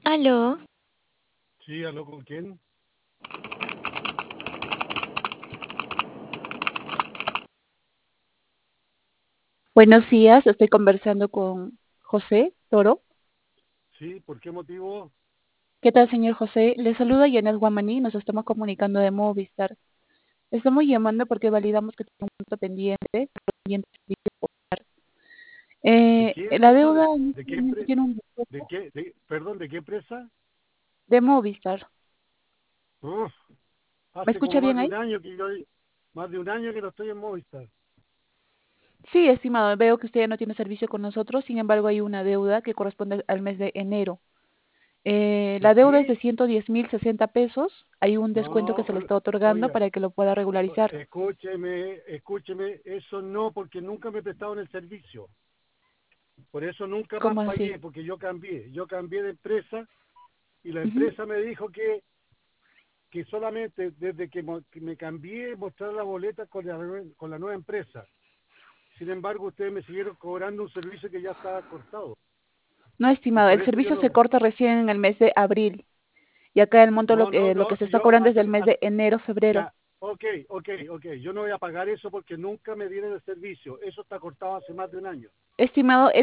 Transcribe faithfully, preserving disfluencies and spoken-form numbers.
¿Aló? Sí, ¿aló con quién? Buenos días, estoy conversando con José Toro. Sí, ¿por qué motivo? ¿Qué tal, señor José? Le saluda Yanel Guamaní, nos estamos comunicando de Movistar. Estamos llamando porque validamos que tiene un punto pendiente, pendiente servicio popular. ¿De Eh, qué la empresa? deuda en ¿De este qué momento empre- tiene un ¿De descuento qué? De, perdón, ¿de qué empresa? de Movistar. Uf, ¿Me hace como escucha más bien de ahí? un año que yo, más de un año que no estoy en Movistar. Sí, estimado, veo que usted ya no tiene servicio con nosotros, sin embargo hay una deuda que corresponde al mes de enero. Eh, ¿De la deuda es qué? de ciento diez mil sesenta pesos, hay un descuento que No, se le o- está otorgando oiga, para que lo pueda o- regularizar. escúcheme, escúcheme, eso no, porque nunca me prestaron el servicio. Por eso nunca más ¿Cómo así? pagué, porque yo cambié. Yo cambié de empresa y la Ujú. empresa me dijo que, que solamente desde que, mo- que me cambié mostrar la boleta con la, nue- con la nueva empresa. Sin embargo, ustedes me siguieron cobrando un servicio que ya estaba cortado. No, Y estimado, por el eso yo servicio no... se corta recién en el mes de abril y acá el monto lo No, no, que lo no, que se si está yo cobrando es del hace... mes hace de enero, febrero. ya, ok, ok, ok. Yo no voy a pagar eso porque nunca me dieron el servicio. Eso está cortado hace más de un año. Estimado,